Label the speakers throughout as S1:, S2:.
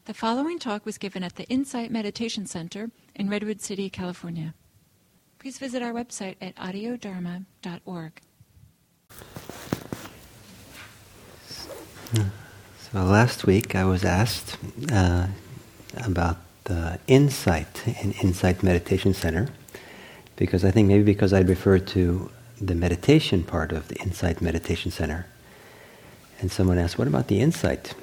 S1: The following talk was given at the Insight Meditation Center in Redwood City, California. Please visit our website at audiodharma.org.
S2: So last week I was asked about the Insight in Insight Meditation Center, because I think maybe because I referred to the meditation part of the Insight Meditation Center. And someone asked, what about the insight?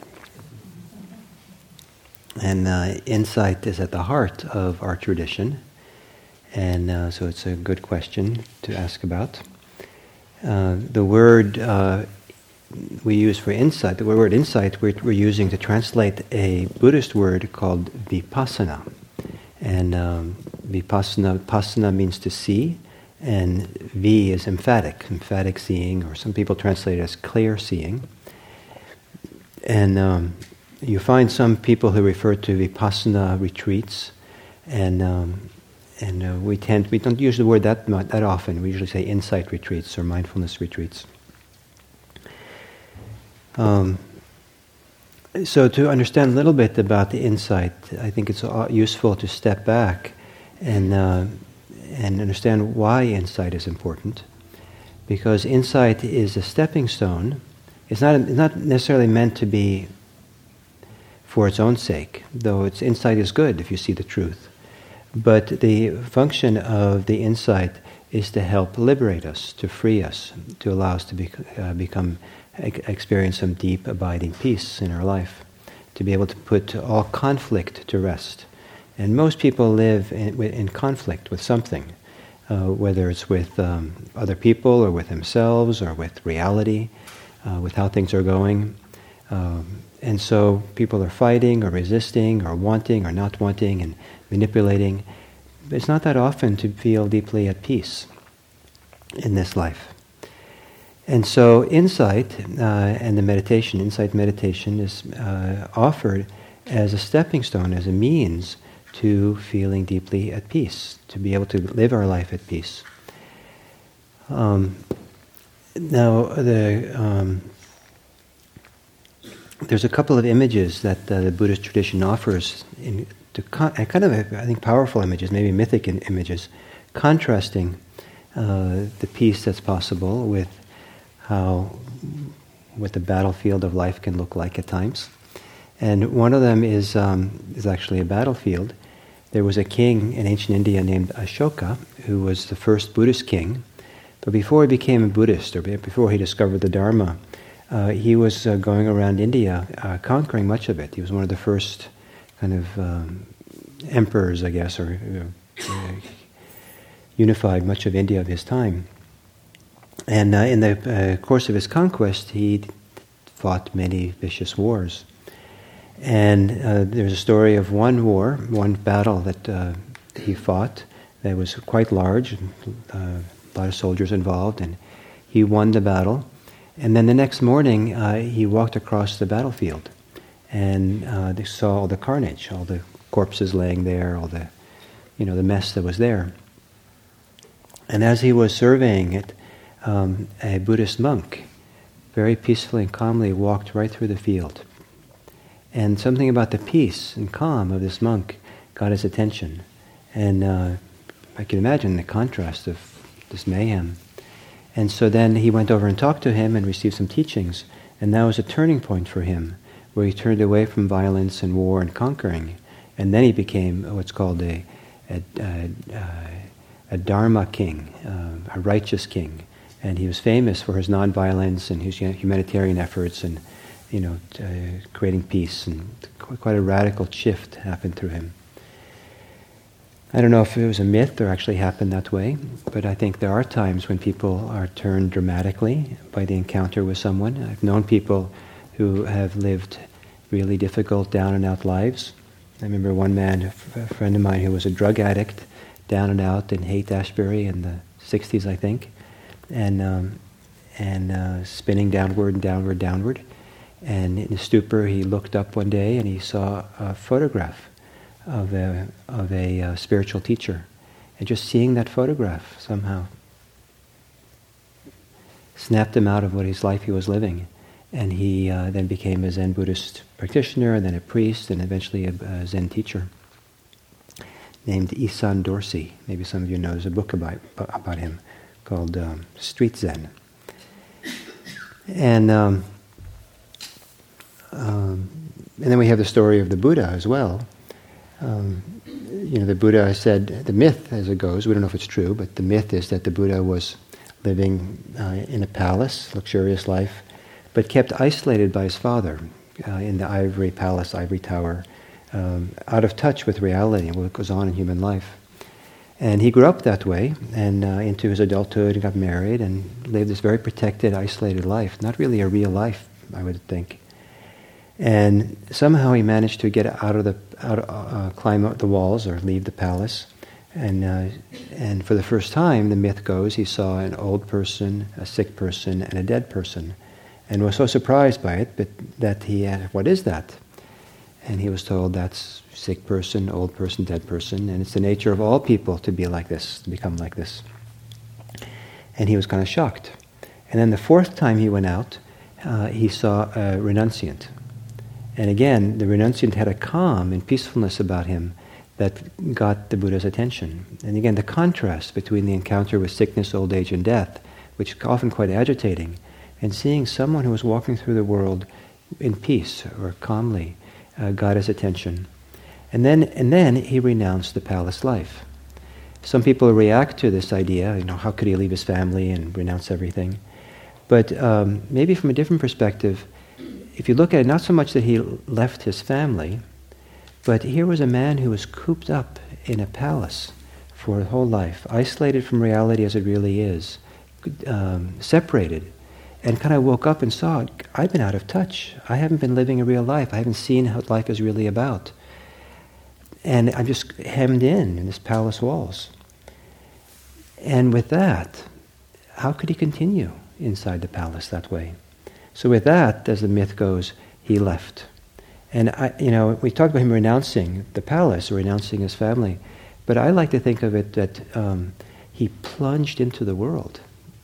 S2: And insight is at the heart of our tradition, and so it's a good question to ask about. The word we use for insight, the word insight we're using to translate a Buddhist word called vipassana. And vipassana means to see, and vi is emphatic seeing, or some people translate it as clear seeing. And you find some people who refer to vipassana retreats, and we don't use the word that often. We usually say insight retreats or mindfulness retreats. So to understand a little bit about the insight, I think it's useful to step back and understand why insight is important. Because insight is a stepping stone. It's not necessarily meant to be for its own sake, though its insight is good if you see the truth. But the function of the insight is to help liberate us, to free us, to allow us to experience some deep, abiding peace in our life, to be able to put all conflict to rest. And most people live in conflict with something, whether it's with other people or with themselves or with reality, with how things are going. And so people are fighting or resisting or wanting or not wanting and manipulating. But it's not that often to feel deeply at peace in this life. And so insight and the meditation, insight meditation, is offered as a stepping stone, as a means to feeling deeply at peace, to be able to live our life at peace. There's a couple of images that the Buddhist tradition offers, kind of, I think, powerful images, maybe mythic images, contrasting the peace that's possible with what the battlefield of life can look like at times. And one of them is actually a battlefield. There was a king in ancient India named Ashoka, who was the first Buddhist king. But before he became a Buddhist, or before he discovered the Dharma, he was going around India, conquering much of it. He was one of the first kind of emperors, I guess, or unified much of India of his time. And in the course of his conquest, he fought many vicious wars. And there's a story of one battle that he fought that was quite large, a lot of soldiers involved, and he won the battle. And then the next morning, he walked across the battlefield, and they saw all the carnage, all the corpses laying there, all the mess that was there. And as he was surveying it, a Buddhist monk very peacefully and calmly walked right through the field. And something about the peace and calm of this monk got his attention. And I can imagine the contrast of this mayhem. And so then he went over and talked to him and received some teachings. And that was a turning point for him, where he turned away from violence and war and conquering. And then he became what's called a Dharma king, a righteous king. And he was famous for his nonviolence and his humanitarian efforts and, creating peace. And quite a radical shift happened through him. I don't know if it was a myth or actually happened that way, but I think there are times when people are turned dramatically by the encounter with someone. I've known people who have lived really difficult, down-and-out lives. I remember one man, a friend of mine, who was a drug addict, down and out in Haight-Ashbury in the 60s, I think, and spinning downward and downward, downward. And in a stupor, he looked up one day and he saw a photograph of a spiritual teacher, and just seeing that photograph somehow snapped him out of what his life he was living, And he then became a Zen Buddhist practitioner, and then a priest, and eventually a Zen teacher named Isan Dorsey. Maybe some of you know there's a book about him called Street Zen. And then we have the story of the Buddha as well. The Buddha said, the myth as it goes, we don't know if it's true, but the myth is that the Buddha was living in a palace, luxurious life, but kept isolated by his father in the ivory palace, ivory tower, out of touch with reality and what goes on in human life. And he grew up that way, and into his adulthood, got married, and lived this very protected, isolated life. Not really a real life, I would think. And somehow he managed to get climb up the walls or leave the palace. And for the first time, the myth goes, he saw an old person, a sick person, and a dead person, and was so surprised by it that he asked, "What is that?" And he was told, "That's sick person, old person, dead person, and it's the nature of all people to be like this, to become like this." And he was kind of shocked. And then the fourth time he went out, he saw a renunciant. And again, the renunciant had a calm and peacefulness about him that got the Buddha's attention. And again, the contrast between the encounter with sickness, old age, and death, which is often quite agitating, and seeing someone who was walking through the world in peace or calmly, got his attention. And then he renounced the palace life. Some people react to this idea, how could he leave his family and renounce everything? But maybe from a different perspective, if you look at it, not so much that he left his family, but here was a man who was cooped up in a palace for his whole life, isolated from reality as it really is, separated, and kind of woke up and saw, I've been out of touch. I haven't been living a real life. I haven't seen what life is really about. And I'm just hemmed in this palace walls. And with that, how could he continue inside the palace that way? So with that, as the myth goes, he left. And we talked about him renouncing the palace, or renouncing his family, but I like to think of it that he plunged into the world.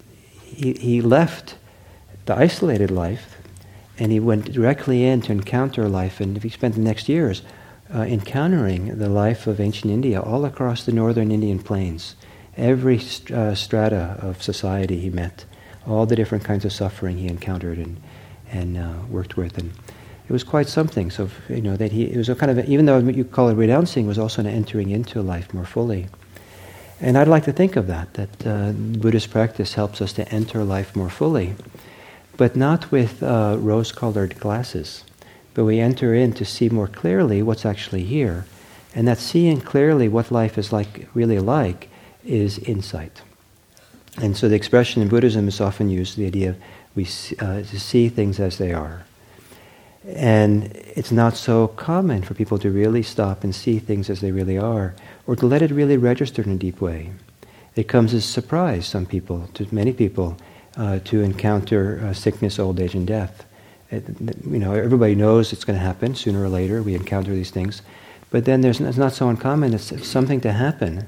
S2: He left the isolated life, and he went directly in to encounter life. And if he spent the next years encountering the life of ancient India all across the northern Indian plains, every strata of society he met, all the different kinds of suffering he encountered and worked with, and it was quite something. So that it was a kind of even though you call it renouncing, was also an entering into life more fully. And I'd like to think of that Buddhist practice helps us to enter life more fully, but not with rose-colored glasses. But we enter in to see more clearly what's actually here, and that seeing clearly what life is really like, is insight. And so the expression in Buddhism is often used, the idea of to see things as they are. And it's not so common for people to really stop and see things as they really are, or to let it really register in a deep way. It comes as a surprise, to many people, to encounter sickness, old age, and death. Everybody knows it's going to happen sooner or later. We encounter these things, but then it's not so uncommon. It's something to happen,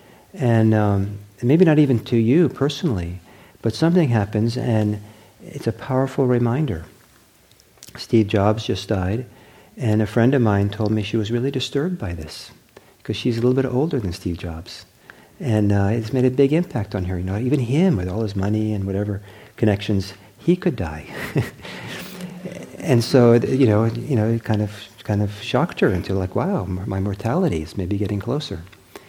S2: and maybe not even to you personally, but something happens, and it's a powerful reminder. Steve Jobs just died, and a friend of mine told me she was really disturbed by this, because she's a little bit older than Steve Jobs, and it's made a big impact on her. Even him, with all his money and whatever connections, he could die. And so, it kind of shocked her into wow, my mortality is maybe getting closer.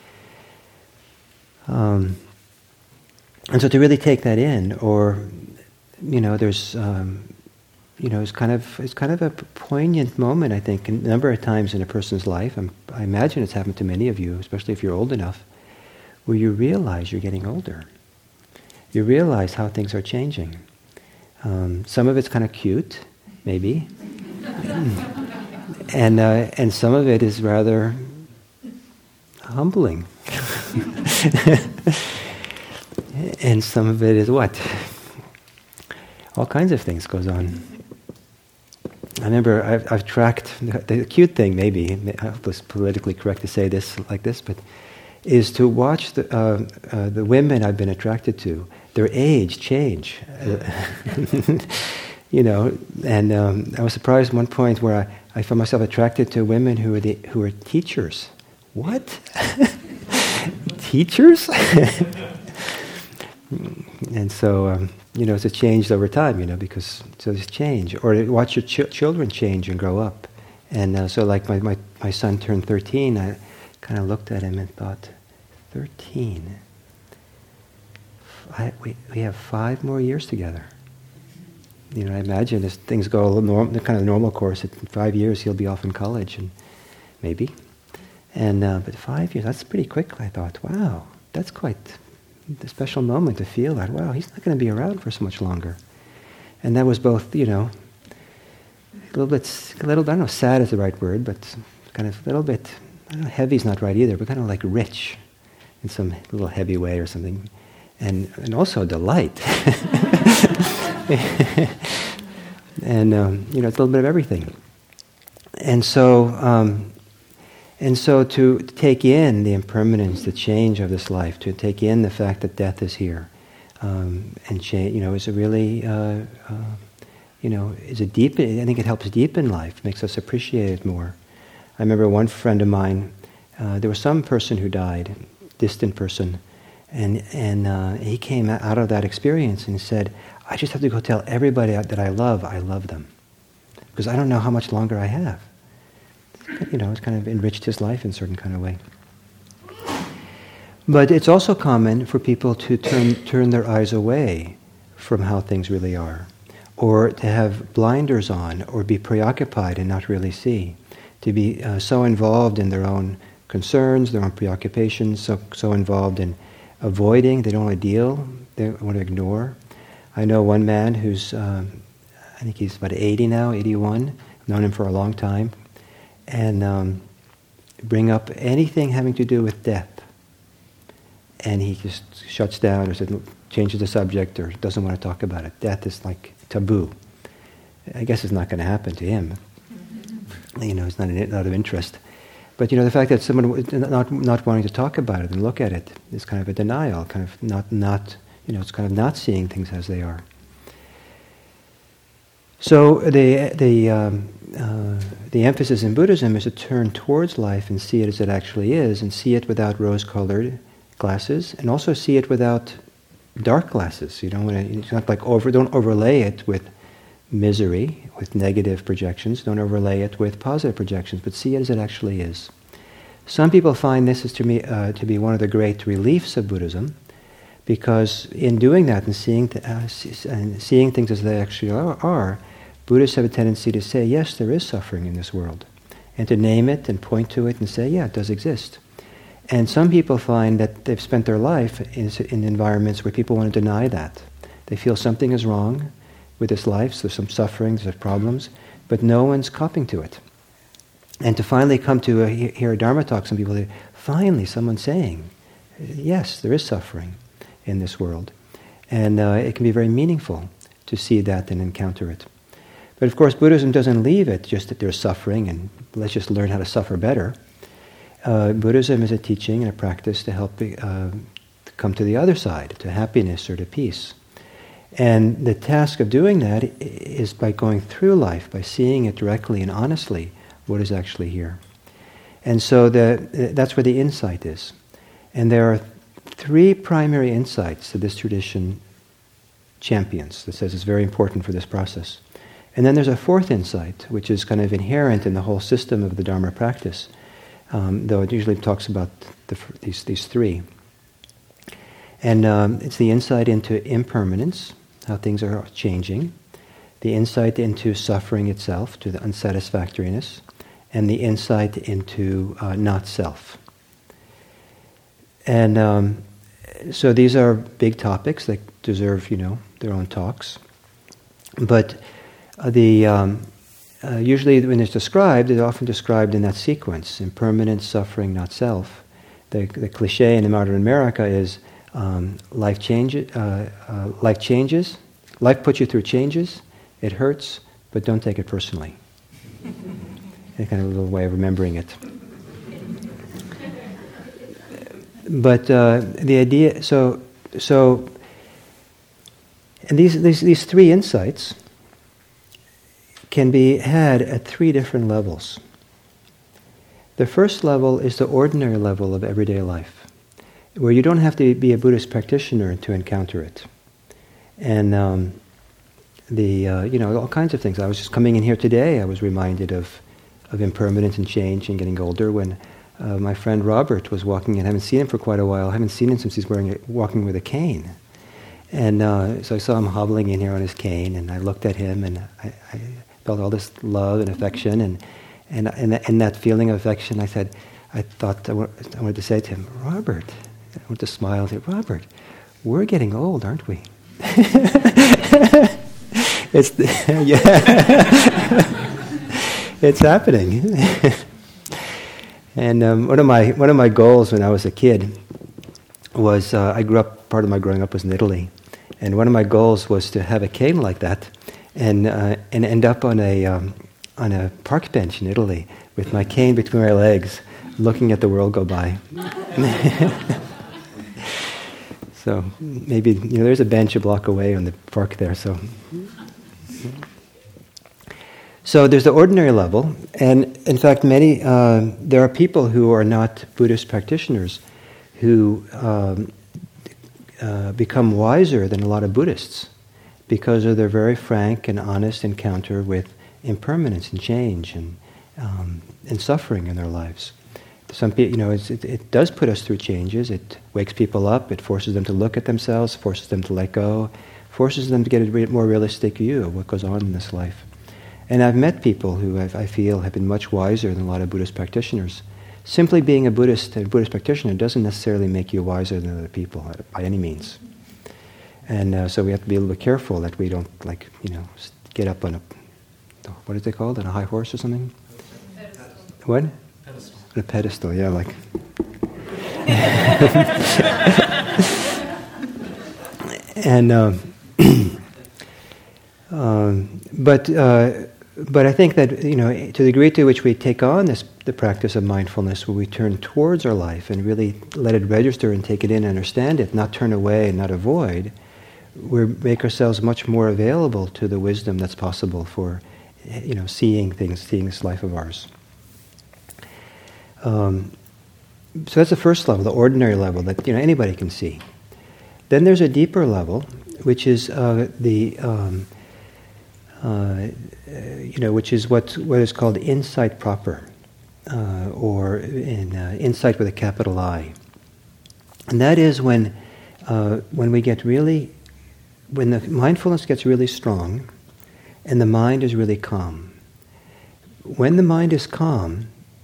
S2: And so to really take that in, or there's it's kind of a poignant moment, I think, a number of times in a person's life. I imagine it's happened to many of you, especially if you're old enough, where you realize you're getting older. You realize how things are changing. Some of it's kind of cute, maybe, and some of it is rather humbling. And some of it is what? All kinds of things goes on. I remember I've tracked the cute thing. Maybe it was politically correct to say this like this, but is to watch the women I've been attracted to, their age change. And I was surprised at one point where I found myself attracted to women who were teachers. What? Teachers? And so, it's a change over time, because so there's change. Or watch your children change and grow up. And so like my son turned 13, I kind of looked at him and thought, 13? We have 5 more years together. I imagine as things go the kind of normal course, in 5 years he'll be off in college, and maybe. And but 5 years, that's pretty quick. I thought, wow, that's quite a special moment to feel that. Wow, he's not going to be around for so much longer. And that was both, a little, I don't know, sad is the right word, but kind of a little bit, I don't know, heavy's not right either, but kind of like rich in some little heavy way or something. And also delight. And, it's a little bit of everything. And so to take in the impermanence, the change of this life, to take in the fact that death is here, and change, is a really, is a deep. I think it helps deepen life, makes us appreciate it more. I remember one friend of mine. There was some person who died, distant person, and he came out of that experience and said, "I just have to go tell everybody that I love them, because I don't know how much longer I have." It's kind of enriched his life in a certain kind of way. But it's also common for people to turn their eyes away from how things really are, or to have blinders on, or be preoccupied and not really see, to be so involved in their own concerns, their own preoccupations, so involved in avoiding, they don't want to deal, they want to ignore. I know one man who's, I think he's about 80 now, 81, I've known him for a long time, and bring up anything having to do with death. And he just shuts down or changes the subject or doesn't want to talk about it. Death is like taboo. I guess it's not going to happen to him. It's not of interest. But the fact that someone not wanting to talk about it and look at it is kind of a denial, kind of not it's kind of not seeing things as they are. So the emphasis in Buddhism is to turn towards life and see it as it actually is, and see it without rose-colored glasses, and also see it without dark glasses. You don't want to. It's not like don't overlay it with misery, with negative projections. Don't overlay it with positive projections, but see it as it actually is. Some people find this is to be one of the great reliefs of Buddhism, because in doing that and seeing things as they actually are, Buddhists have a tendency to say, yes, there is suffering in this world, and to name it and point to it and say, yeah, it does exist. And some people find that they've spent their life in environments where people want to deny that. They feel something is wrong with this life, so there's some suffering, there's problems, but no one's copping to it. And to finally come to hear a Dharma talk, some people say, finally someone's saying, yes, there is suffering in this world. And it can be very meaningful to see that and encounter it. But of course, Buddhism doesn't leave it just that there's suffering and let's just learn how to suffer better. Buddhism is a teaching and a practice to help come to the other side, to happiness or to peace. And the task of doing that is by going through life, by seeing it directly and honestly, what is actually here. And so that's where the insight is. And there are 3 primary insights that this tradition champions, that says it's very important for this process. And then there's a 4th insight, which is kind of inherent in the whole system of the Dharma practice, though it usually talks about these 3. And it's the insight into impermanence, how things are changing, the insight into suffering itself, to the unsatisfactoriness, and the insight into not self. And so these are big topics that deserve, their own talks. But usually when it's described, it's often described in that sequence: impermanence, suffering, not self. The cliche in the modern America is life changes. Life puts you through changes. It hurts, but don't take it personally. A kind of a little way of remembering it. But the idea, so, and these 3 insights can be had at 3 different levels. The first level is the ordinary level of everyday life, where you don't have to be a Buddhist practitioner to encounter it. And all kinds of things. I was just coming in here today, I was reminded of impermanence and change and getting older when my friend Robert was walking in. I haven't seen him for quite a while. I haven't seen him since he's walking with a cane. And so I saw him hobbling in here on his cane, and I looked at him, and I felt all this love and affection, and that feeling of affection. I wanted to say to him, Robert. I wanted to smile and say, Robert, we're getting old, aren't we? It's happening. And one of my goals when I was a kid was part of my growing up was in Italy, and one of my goals was to have a cane like that, and end up on a park bench in Italy with my cane between my legs, looking at the world go by. So maybe there's a bench a block away on the park there. So there's the ordinary level, and in fact, there are people who are not Buddhist practitioners who become wiser than a lot of Buddhists because of their very frank and honest encounter with impermanence and change and suffering in their lives. Some people, it does put us through changes. It wakes people up. It forces them to look at themselves, forces them to let go, forces them to get a more realistic view of what goes on in this life. And I've met people who I feel have been much wiser than a lot of Buddhist practitioners. Simply being a Buddhist practitioner doesn't necessarily make you wiser than other people by any means. And so we have to be a little bit careful that we don't get up on what is it called, on a high horse or something? Pedestal. What? Pedestal. On a pedestal, yeah, like. But I think that to the degree to which we take on the practice of mindfulness, where we turn towards our life and really let it register and take it in and understand it, not turn away and not avoid, we make ourselves much more available to the wisdom that's possible for seeing things, seeing this life of ours. So that's the first level, the ordinary level that anybody can see. Then there's a deeper level, which is which is what is called insight proper, or insight with a capital I. And that is when the mindfulness gets really strong, and the mind is really calm. When the mind is calm,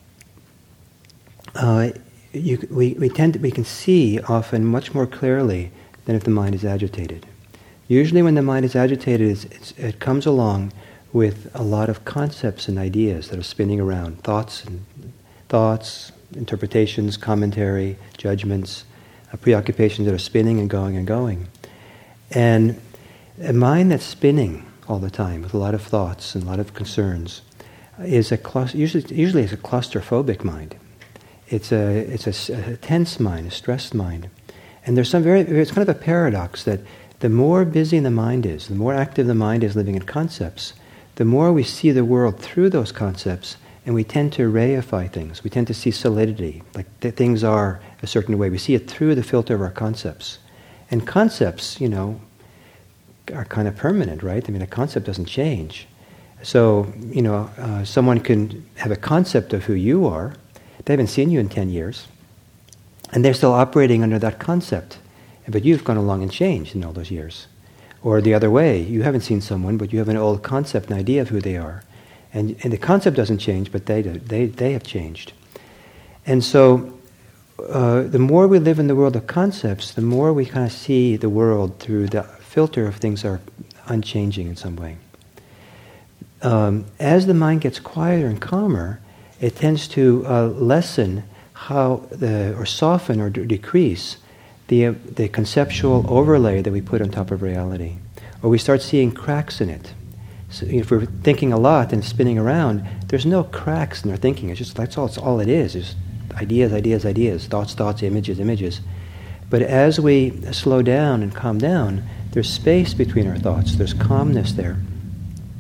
S2: we can see often much more clearly than if the mind is agitated. Usually when the mind is agitated, it comes along with a lot of concepts and ideas that are spinning around, thoughts, interpretations, commentary, judgments, preoccupations that are spinning and going and going. And a mind that's spinning all the time with a lot of thoughts and a lot of concerns is usually is a claustrophobic mind. It's a tense mind, a stressed mind. And it's kind of a paradox that the more busy the mind is, the more active the mind is living in concepts, the more we see the world through those concepts, and we tend to reify things. We tend to see solidity, like things are a certain way. We see it through the filter of our concepts. And concepts, are kind of permanent, right? I mean, a concept doesn't change. So, someone can have a concept of who you are. They haven't seen you in 10 years. And they're still operating under that concept. But you've gone along and changed in all those years. Or the other way, you haven't seen someone, but you have an old concept, an idea of who they are. And the concept doesn't change, but they have changed. And so, the more we live in the world of concepts, the more we kind of see the world through the filter of things are unchanging in some way. As the mind gets quieter and calmer, it tends to lessen or soften or decrease the conceptual overlay that we put on top of reality. Or we start seeing cracks in it. So if we're thinking a lot and spinning around, there's no cracks in our thinking. It's just that's all it is. It's ideas, thoughts, images. But as we slow down and calm down, there's space between our thoughts. There's calmness there.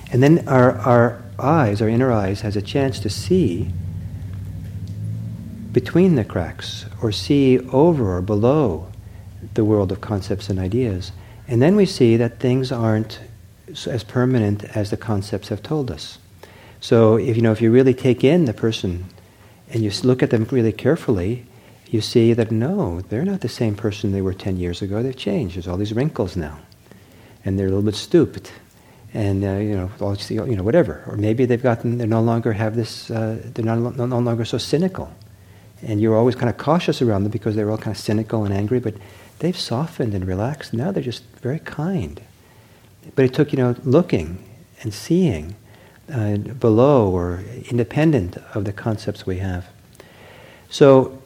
S2: And then our eyes, our inner eyes, has a chance to see between the cracks, or see over or below the world of concepts and ideas. And then we see that things aren't as permanent as the concepts have told us. So if you really take in the person and you look at them really carefully, you see that no, they're not the same person they were 10 years ago. They've changed. There's all these wrinkles now, and they're a little bit stooped, and whatever. Or maybe they no longer have this. They're no longer so cynical, and you're always kind of cautious around them because they were all kind of cynical and angry. But they've softened and relaxed. Now they're just very kind. But it took looking and seeing below or independent of the concepts we have. So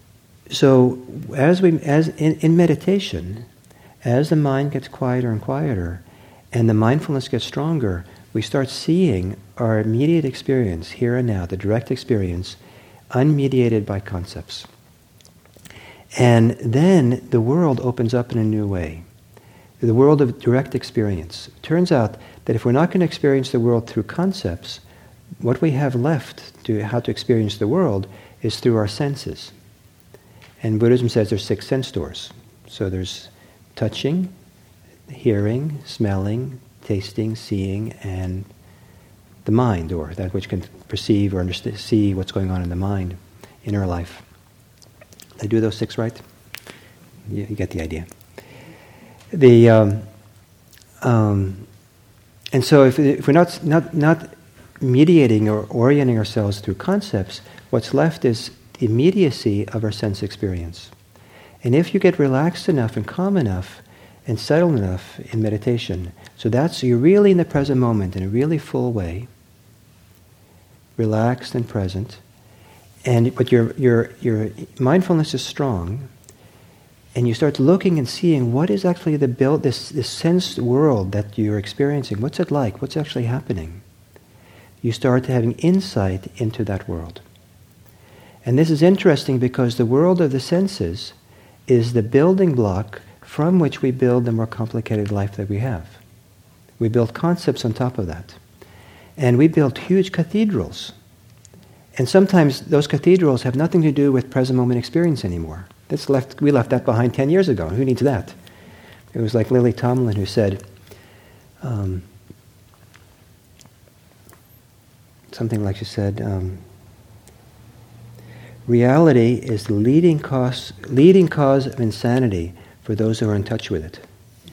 S2: as in meditation, as the mind gets quieter and quieter, and the mindfulness gets stronger, we start seeing our immediate experience here and now, the direct experience, unmediated by concepts. And then the world opens up in a new way. The world of direct experience. It turns out that if we're not going to experience the world through concepts, what we have left to how to experience the world is through our senses. And Buddhism says there's 6 sense doors. So there's touching, hearing, smelling, tasting, seeing, and the mind door, that which can perceive or see what's going on in the mind, inner life. Did I do those 6 right? You get the idea. And so if we're not mediating or orienting ourselves through concepts, what's left is the immediacy of our sense experience. And if you get relaxed enough and calm enough and settled enough in meditation, so you're really in the present moment in a really full way, relaxed and present, but your mindfulness is strong, and you start looking and seeing what is actually this sense world that you're experiencing. What's it like? What's actually happening? You start having insight into that world. And this is interesting because the world of the senses is the building block from which we build the more complicated life that we have. We build concepts on top of that. And we build huge cathedrals. And sometimes those cathedrals have nothing to do with present moment experience anymore. We left that behind 10 years ago. Who needs that? It was like Lily Tomlin who said, something like she said, reality is the leading cause of insanity for those who are in touch with it.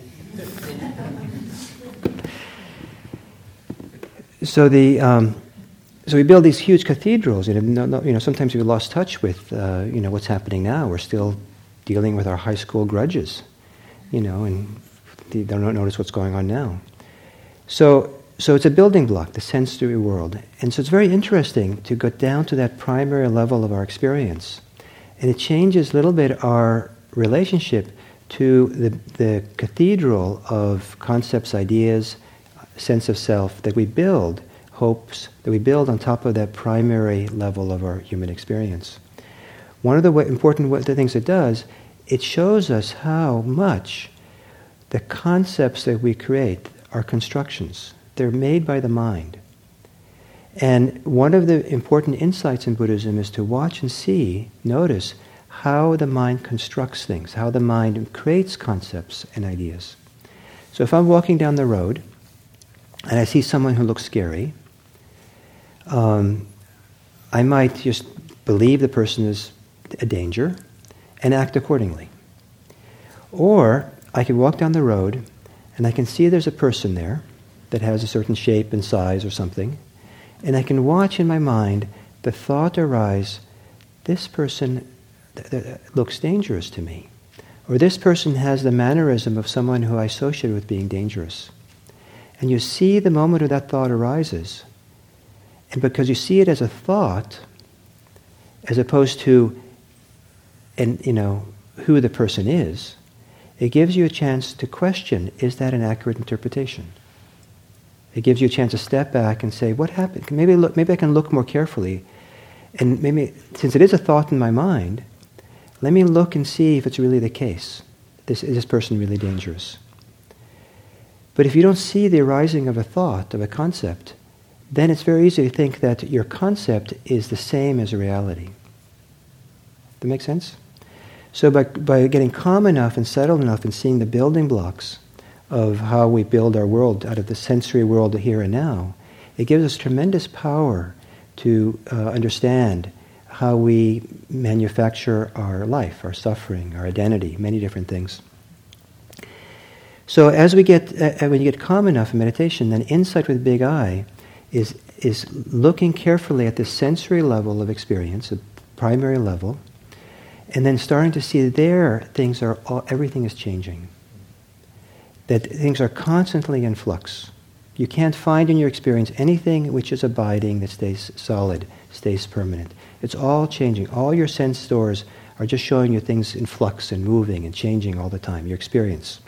S2: So we build these huge cathedrals, and sometimes we lost touch with what's happening now. We're still dealing with our high school grudges, and they don't notice what's going on now. So it's a building block, the sensory world. And so it's very interesting to go down to that primary level of our experience. And it changes a little bit our relationship to the cathedral of concepts, ideas, sense of self that we build, hopes that we build on top of that primary level of our human experience. One of the important things it does, it shows us how much the concepts that we create are constructions. They're made by the mind. And one of the important insights in Buddhism is to watch and notice how the mind constructs things, how the mind creates concepts and ideas. So if I'm walking down the road and I see someone who looks scary, I might just believe the person is a danger and act accordingly. Or I could walk down the road and I can see there's a person there that has a certain shape and size or something, and I can watch in my mind the thought arise, this person looks dangerous to me, or this person has the mannerism of someone who I associate with being dangerous. And you see the moment where that thought arises, and because you see it as a thought, as opposed to who the person is, it gives you a chance to question, is that an accurate interpretation? It gives you a chance to step back and say, what happened? Maybe I can look more carefully, and maybe, since it is a thought in my mind, let me look and see if it's really the case. Is this person really dangerous? But if you don't see the arising of a thought, of a concept, then it's very easy to think that your concept is the same as reality. Does that make sense? So by getting calm enough and settled enough and seeing the building blocks of how we build our world out of the sensory world of here and now, it gives us tremendous power to understand how we manufacture our life, our suffering, our identity, many different things. So as we get, when you get calm enough in meditation, then insight with big I is looking carefully at the sensory level of experience, the primary level, and then starting to see there everything is changing. That things are constantly in flux. You can't find in your experience anything which is abiding, that stays solid, stays permanent. It's all changing. All your sense stores are just showing you things in flux and moving and changing all the time, your experience.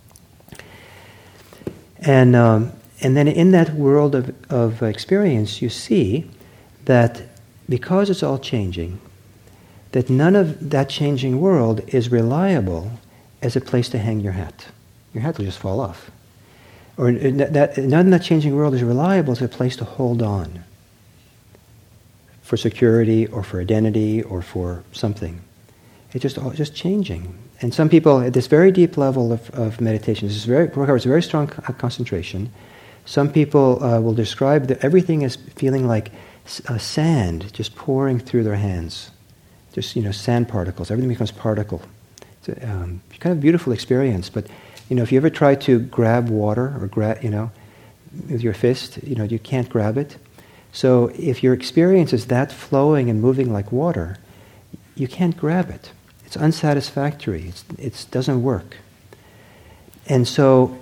S2: And then in that world of experience, you see that because it's all changing, that none of that changing world is reliable as a place to hang your hat. Your hat will just fall off. Or that none of that changing world is reliable as a place to hold on for security or for identity or for something. It's just changing. And some people at this very deep level of meditation, this requires very strong concentration. Some people will describe everything as feeling like sand just pouring through their hands. Just, sand particles. Everything becomes particle. It's a kind of beautiful experience. But, if you ever try to grab water or with your fist, you can't grab it. So if your experience is that flowing and moving like water, you can't grab it. It's unsatisfactory. It doesn't work. And so,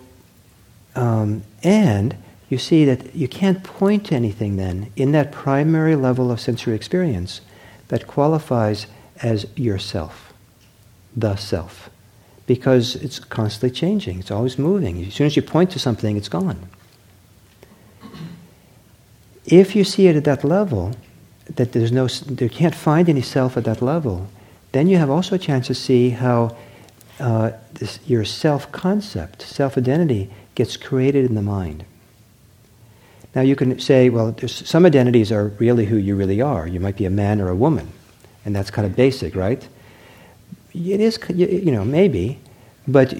S2: and you see that you can't point to anything then in that primary level of sensory experience that qualifies as yourself, the self, because it's constantly changing. It's always moving. As soon as you point to something, it's gone. If you see it at that level, that there can't find any self at that level, then you have also a chance to see how your self-concept, self-identity, gets created in the mind. Now you can say, well, some identities are really who you really are. You might be a man or a woman, and that's kind of basic, right? It is, maybe, but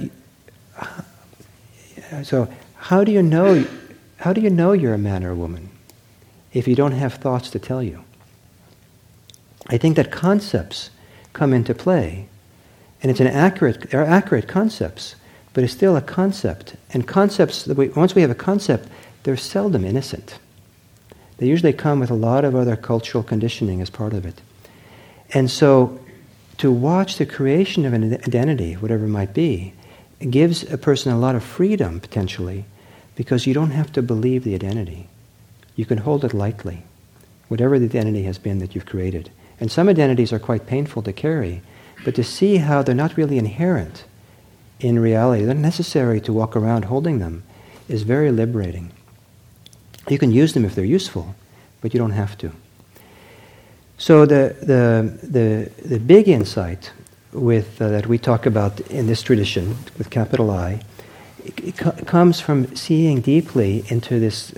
S2: so how do you know you're a man or a woman if you don't have thoughts to tell you? I think that concepts come into play, and they're accurate concepts, but it's still a concept. And concepts, once we have a concept, they're seldom innocent. They usually come with a lot of other cultural conditioning as part of it. And so, to watch the creation of an identity, whatever it might be, gives a person a lot of freedom, potentially, because you don't have to believe the identity. You can hold it lightly, whatever the identity has been that you've created. And some identities are quite painful to carry, but to see how they're not really inherent in reality, they're necessary to walk around holding them, is very liberating. You can use them if they're useful, but you don't have to. So the big insight with that we talk about in this tradition with capital I, it comes from seeing deeply into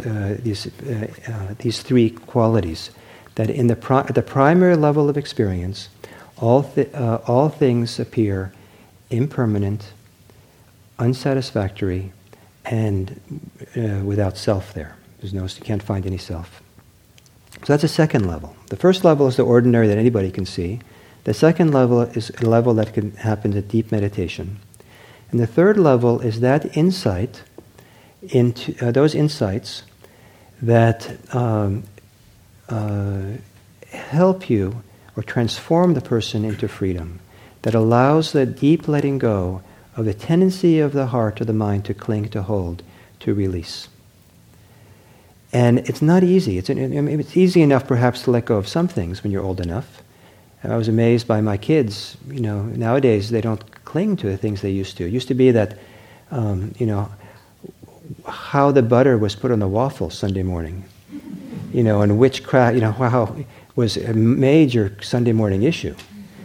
S2: these three qualities. That in at the primary level of experience, all things appear impermanent, unsatisfactory, and without self there. You can't find any self. So that's the second level. The first level is the ordinary that anybody can see. The second level is a level that can happen at deep meditation. And the third level is that insight into those insights that help you or transform the person into freedom, that allows the deep letting go of the tendency of the heart or the mind to cling, to hold, to release. And it's not easy. It's easy enough perhaps to let go of some things when you're old enough. And I was amazed by my kids. Nowadays they don't cling to the things they used to. It used to be that, how the butter was put on the waffle Sunday morning, and which craft, how was a major Sunday morning issue.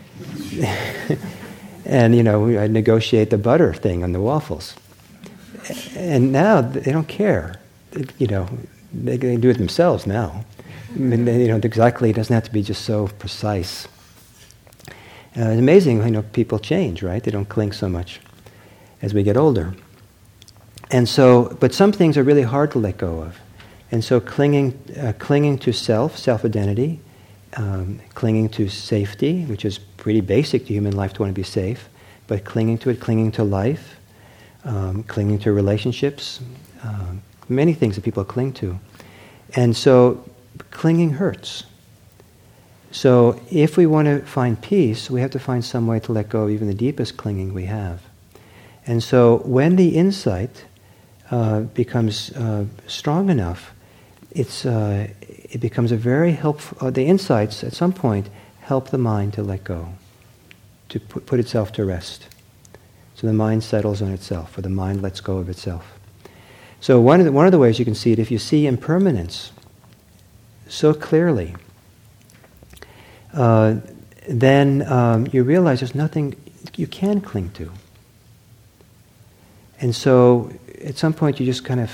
S2: And I'd negotiate the butter thing on the waffles. And now they don't care. You know, they can do it themselves now. I mean, exactly, it doesn't have to be just so precise. It's amazing, people change, right? They don't cling so much as we get older. And so, but some things are really hard to let go of. And so clinging to self-identity, clinging to safety, which is pretty basic to human life to want to be safe, but clinging to it, clinging to life, clinging to relationships, many things that people cling to. And so clinging hurts. So if we want to find peace, we have to find some way to let go of even the deepest clinging we have. And so when the insight becomes strong enough, it becomes a very helpful. The insights at some point help the mind to let go, to put itself to rest. So the mind settles on itself, or the mind lets go of itself. So one of the ways you can see it, if you see impermanence so clearly, then you realize there's nothing you can cling to. And so at some point you just kind of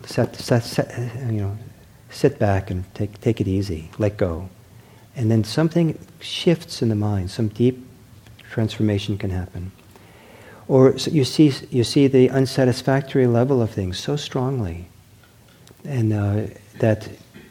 S2: sit back and take it easy, let go. And then something shifts in the mind, some deep transformation can happen. Or so you see the unsatisfactory level of things so strongly, and that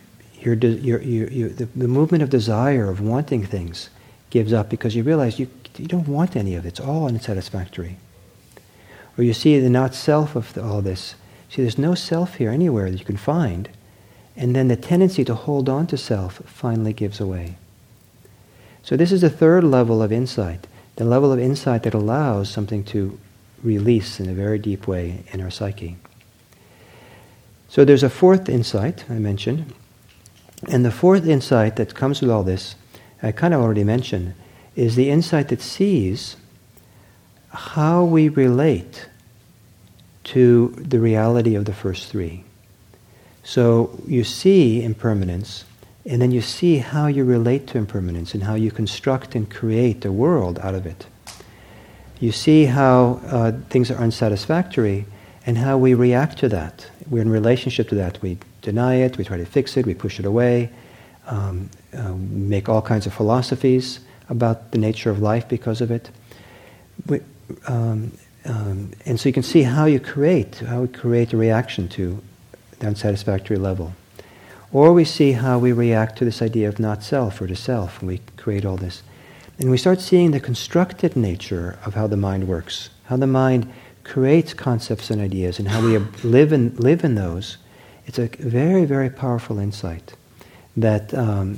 S2: the movement of desire, of wanting things, gives up because you realize you don't want any of it. It's all unsatisfactory. Or you see the not self of all this. See, there's no self here anywhere that you can find. And then the tendency to hold on to self finally gives away. So this is the third level of insight. The level of insight that allows something to release in a very deep way in our psyche. So there's a fourth insight I mentioned. And the fourth insight that comes with all this, I kind of already mentioned, is the insight that sees how we relate to the reality of the first three. So you see impermanence, and then you see how you relate to impermanence and how you construct and create a world out of it. You see how things are unsatisfactory and how we react to that. We're in relationship to that. We deny it, we try to fix it, we push it away, make all kinds of philosophies about the nature of life because of it. And so you can see how we create a reaction to the unsatisfactory level. Or we see how we react to this idea of not self or to self, and we create all this. And we start seeing the constructed nature of how the mind works, how the mind creates concepts and ideas, and how we live in those. It's a very, very powerful insight that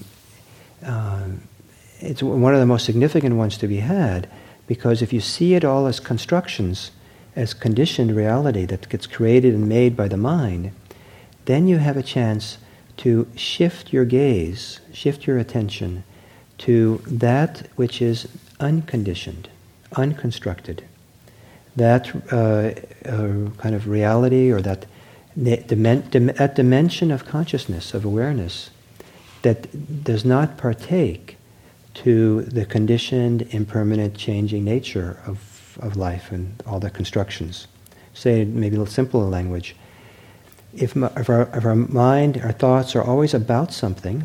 S2: it's one of the most significant ones to be had, because if you see it all as constructions, as conditioned reality that gets created and made by the mind, then you have a chance to shift your gaze, shift your attention to that which is unconditioned, unconstructed. That kind of reality, or that dimension of consciousness, of awareness, that does not partake to the conditioned, impermanent, changing nature of life and all the constructions. Say maybe a little simpler language. If our mind, our thoughts are always about something,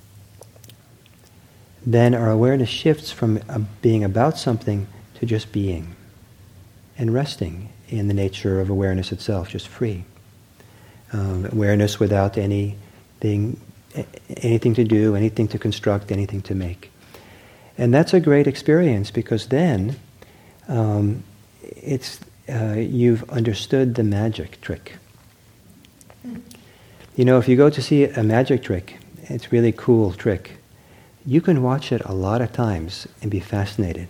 S2: then our awareness shifts from being about something to just being and resting in the nature of awareness itself, just free. Awareness without anything to do, anything to construct, anything to make. And that's a great experience, because then you've understood the magic trick. If you go to see a magic trick, it's a really cool trick. You can watch it a lot of times and be fascinated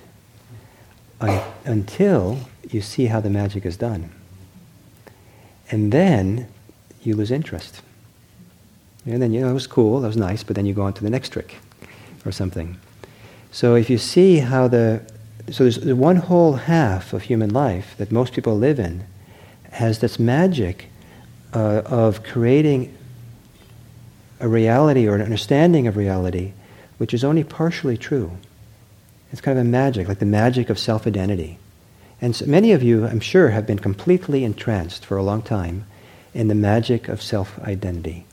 S2: until you see how the magic is done. And then you lose interest. And then, it was cool, that was nice, but then you go on to the next trick or something. So if you see how so there's the one whole half of human life that most people live in has this magic of creating a reality or an understanding of reality which is only partially true. It's kind of a magic, like the magic of self-identity. And so many of you, I'm sure, have been completely entranced for a long time in the magic of self-identity.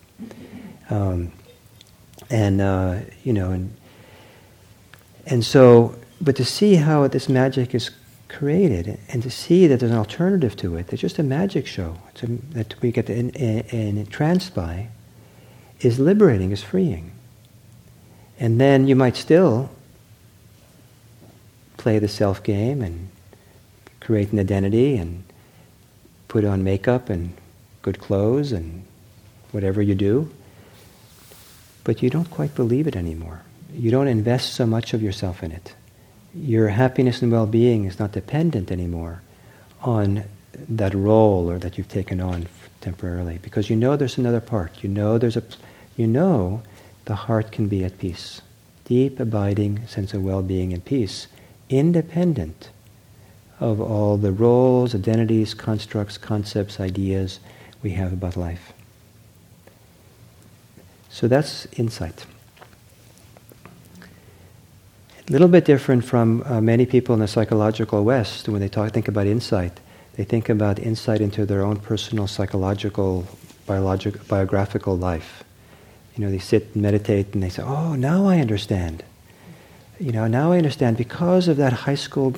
S2: And so, but to see how this magic is created, and to see that there's an alternative to it, it's just a magic show that we get entranced by, is liberating, is freeing. And then you might still play the self game and create an identity and put on makeup and good clothes and whatever you do, but you don't quite believe it anymore. You don't invest so much of yourself in it. Your happiness and well-being is not dependent anymore on that role or that you've taken on temporarily, because you know there's another part. You know the heart can be at peace. Deep, abiding sense of well-being and peace, independent of all the roles, identities, constructs, concepts, ideas we have about life. So that's insight. A little bit different from many people in the psychological West. When they think about insight, they think about insight into their own personal psychological, biographical life. They sit and meditate and they say, oh, now I understand. Now I understand because of that high school,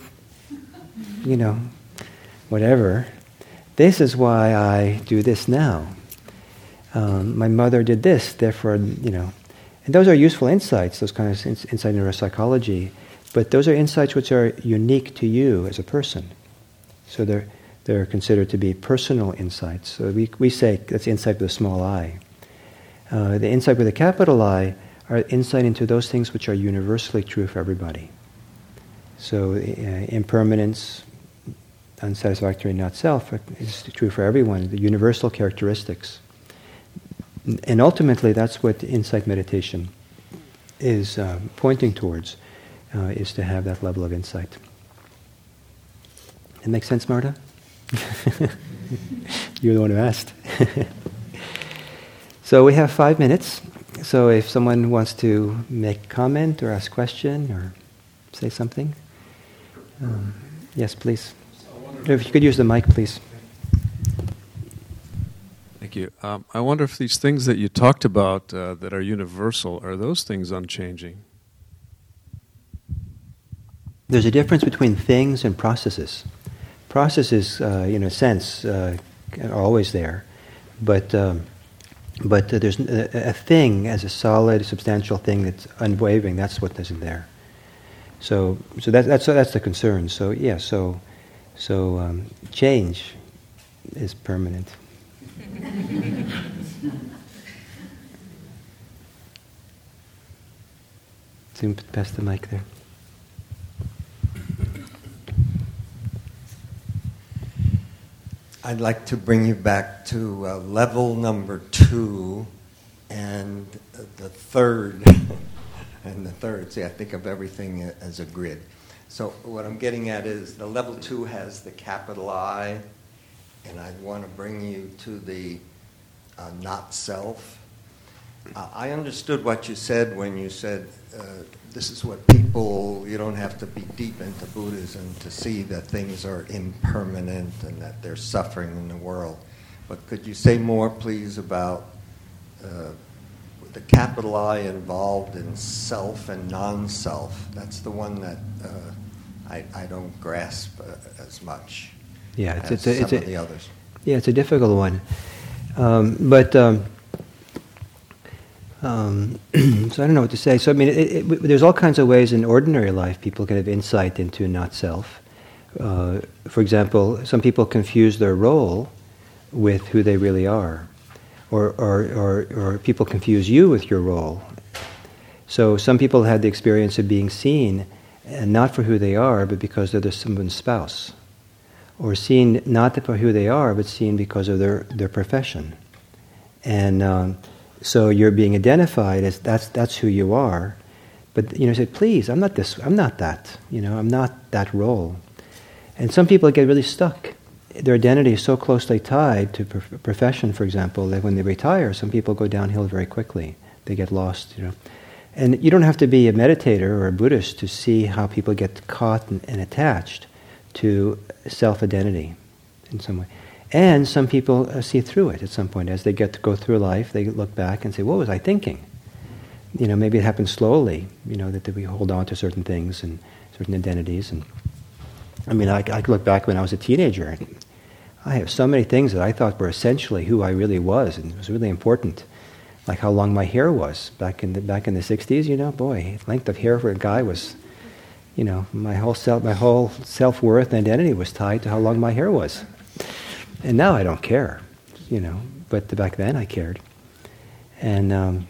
S2: whatever. This is why I do this now. My mother did this, therefore, And those are useful insights, those kind of insight into neuropsychology. But those are insights which are unique to you as a person. So they're considered to be personal insights. So we say that's insight with a small I. The insight with a capital I are insight into those things which are universally true for everybody. So impermanence, unsatisfactory not self is true for everyone, the universal characteristics. And ultimately that's what insight meditation is pointing towards, is to have that level of insight. That make sense, Marta? You're the one who asked. So we have 5 minutes. So if someone wants to make a comment or ask a question or say something. Yes, please. If you could use the mic, please.
S3: Thank you. I wonder if these things that you talked about that are universal, are those things unchanging?
S2: There's a difference between things and processes. Processes, in a sense, are always there. But there's a thing as a solid, substantial thing that's unwavering. That's what isn't there. So that's the concern. So yeah. So change is permanent. Zoom past the mic there.
S4: I'd like to bring you back to level number 2 and the third. And the third, see, I think of everything as a grid. So what I'm getting at is the level 2 has the capital I, and I want to bring you to the not self. I understood what you said when you said this is what people, you don't have to be deep into Buddhism to see that things are impermanent and that there's suffering in the world. But could you say more, please, about the capital I involved in self and non-self? That's the one that I don't grasp as much as some of the others.
S2: Yeah, it's a difficult one. So I don't know what to say. So I mean, there's all kinds of ways in ordinary life people can have insight into not self. For example, some people confuse their role with who they really are, or people confuse you with your role. So some people had the experience of being seen, and not for who they are, but because they're someone's spouse, or seen not for who they are, but seen because of their profession, and. So you're being identified as that's who you are, but say, please, I'm not this, I'm not that, I'm not that role. And some people get really stuck. Their identity is so closely tied to profession, for example, that when they retire, some people go downhill very quickly. They get lost, And you don't have to be a meditator or a Buddhist to see how people get caught and attached to self-identity in some way. And some people see through it at some point. As they get to go through life, they look back and say, what was I thinking? Maybe it happens slowly, that we hold on to certain things and certain identities. And I could look back when I was a teenager, and I have so many things that I thought were essentially who I really was, and it was really important. Like how long my hair was back in the 60s, boy, length of hair for a guy was, my whole self-worth and identity was tied to how long my hair was. And now I don't care, but back then I cared. And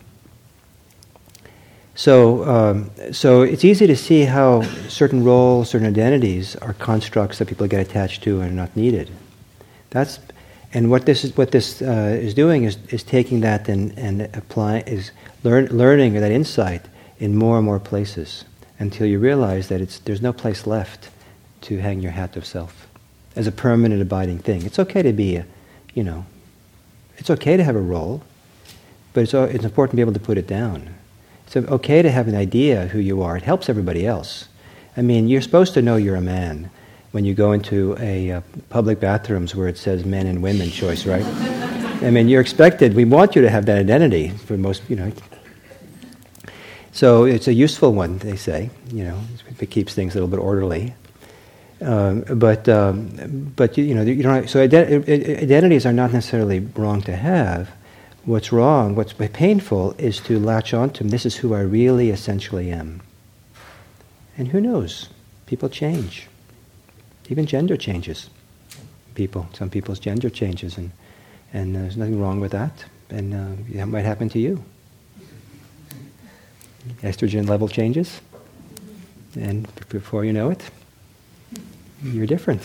S2: so it's easy to see how certain roles, certain identities are constructs that people get attached to and are not needed. And what this is doing is taking that and applying, learning that insight in more and more places until you realize that there's no place left to hang your hat of self as a permanent abiding thing. It's okay to be, it's okay to have a role, but it's important to be able to put it down. It's okay to have an idea of who you are. It helps everybody else. You're supposed to know you're a man when you go into a public bathrooms where it says men and women choice, right? You're expected, we want you to have that identity for most, So it's a useful one, they say, it keeps things a little bit orderly. But you don't. So identities are not necessarily wrong to have. What's wrong, what's painful, is to latch on to them. This is who I really essentially am. And who knows? People change. Even gender changes. Some people's gender changes, and there's nothing wrong with that. And that might happen to you. Estrogen level changes, and before you know it, you're different.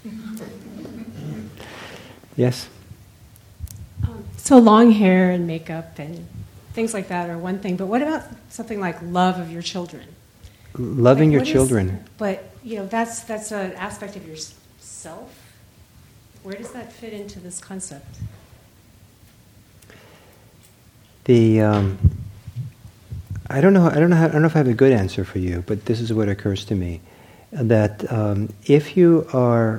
S2: Yes?
S5: So long hair and makeup and things like that are one thing, but what about something like love of your children?
S2: Loving your children.
S5: But, that's an aspect of yourself. Where does that fit into this concept?
S2: I don't know if I have a good answer for you, but this is what occurs to me. That if you are...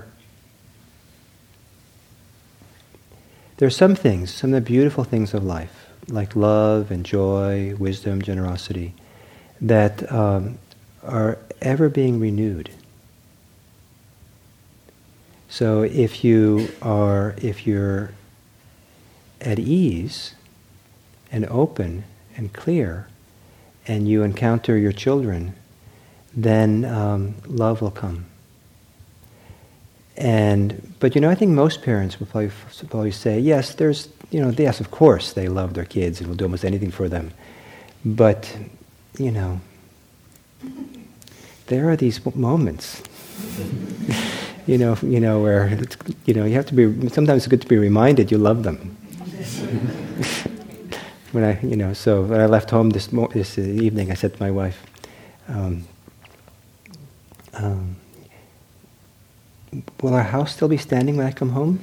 S2: There are some things, some of the beautiful things of life, like love and joy, wisdom, generosity, that are ever being renewed. So if you're at ease and open and clear, and you encounter your children, then love will come. But I think most parents will probably say, yes, yes, of course they love their kids and will do almost anything for them. But, there are these moments, where you have to be. Sometimes it's good to be reminded you love them. When I left home this evening, I said to my wife, will our house still be standing when I come home?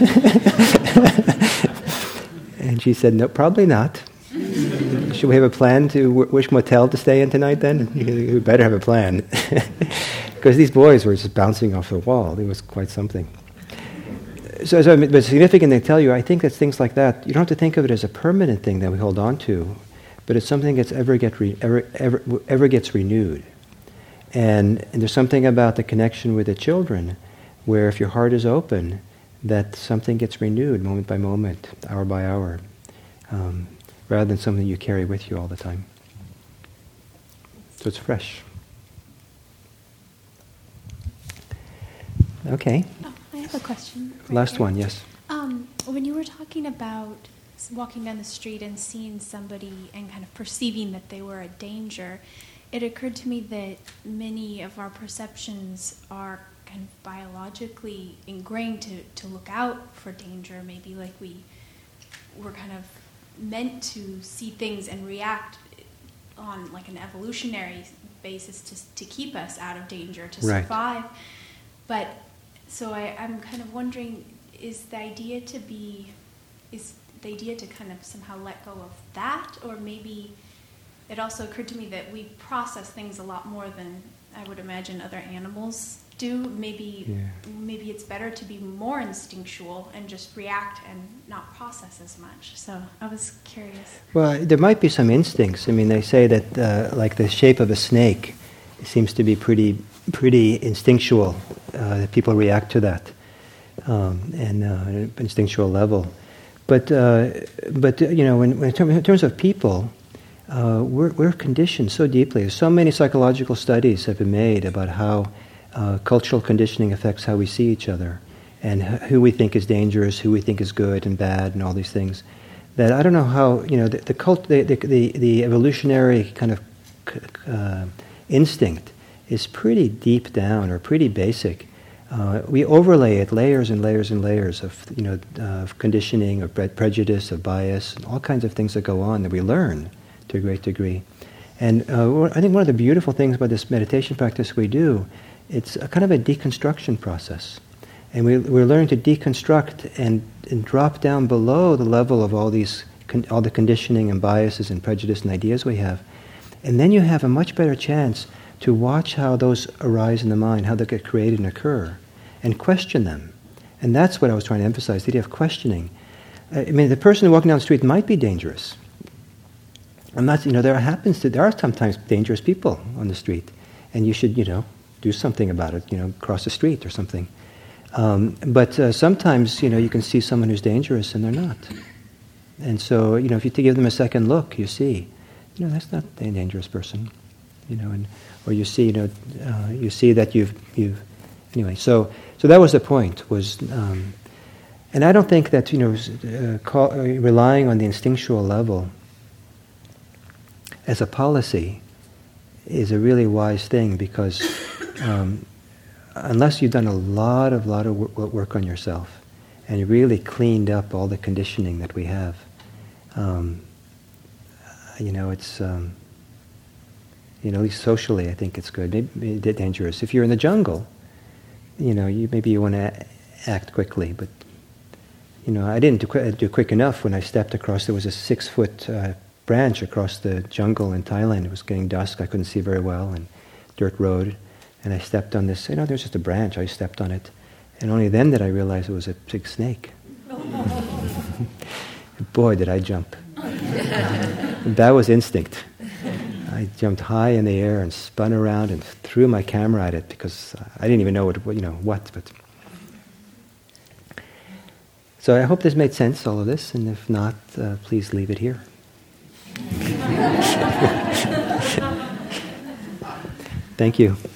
S2: And she said, no, probably not. Should we have a plan to which motel to stay in tonight then? We better have a plan. Because these boys were just bouncing off the wall. It was quite something. But it's significant they tell you, I think that things like that, you don't have to think of it as a permanent thing that we hold on to, but it's something that ever gets renewed. And there's something about the connection with the children where if your heart is open, that something gets renewed moment by moment, hour by hour, rather than something you carry with you all the time. So it's fresh. Okay.
S6: Oh, I have a question.
S2: Last one, yes.
S6: When you were talking about walking down the street and seeing somebody and kind of perceiving that they were a danger, it occurred to me that many of our perceptions are kind of biologically ingrained to look out for danger. Maybe like we're kind of meant to see things and react on like an evolutionary basis to keep us out of danger, to survive. Right. But so I'm kind of wondering, is the idea to kind of somehow let go of that, or maybe it also occurred to me that we process things a lot more than I would imagine other animals do. Maybe it's better to be more instinctual and just react and not process as much. So I was curious.
S2: Well, there might be some instincts. I mean, they say that like the shape of a snake seems to be pretty instinctual. That people react to that, and an instinctual level. But you know, in terms of people, we're conditioned so deeply. So many psychological studies have been made about how cultural conditioning affects how we see each other, and who we think is dangerous, who we think is good and bad, and all these things. That I don't know how, you know, the evolutionary kind of instinct is pretty deep down or pretty basic. We overlay it layers and layers and layers of, you know, of conditioning, of prejudice, of bias, and all kinds of things that go on that we learn to a great degree. And I think one of the beautiful things about this meditation practice we do, it's a kind of a deconstruction process. And we're learning to deconstruct and drop down below the level of all the conditioning and biases and prejudice and ideas we have. And then you have a much better chance to watch how those arise in the mind, how they get created and occur, and question them. And that's what I was trying to emphasize, the idea of questioning. I mean, the person walking down the street might be dangerous. I'm not, you know, there are sometimes dangerous people on the street, and you should, you know, do something about it, you know, cross the street or something. But sometimes, you know, you can see someone who's dangerous and they're not. And so, you know, if you give them a second look, you see, you know, that's not a dangerous person, you know, or you see, you know, you see that you've anyway. So that was the point. And I don't think that, you know, relying on the instinctual level as a policy is a really wise thing, because unless you've done a lot of work on yourself and you really cleaned up all the conditioning that we have, you know, it's you know, at least socially, I think it's good. Maybe dangerous. If you're in the jungle, you know, maybe you want to act quickly, but you know, I didn't do quick enough when I stepped across. There was a 6-foot branch across the jungle in Thailand. It was getting dusk. I couldn't see very well, and dirt road. And I stepped on this. You know, there was just a branch. I stepped on it, and only then did I realize it was a big snake. Boy, did I jump! That was instinct. I jumped high in the air and spun around and threw my camera at it, because I didn't even know what. But so I hope this made sense, all of this, and if not, please leave it here. Thank you.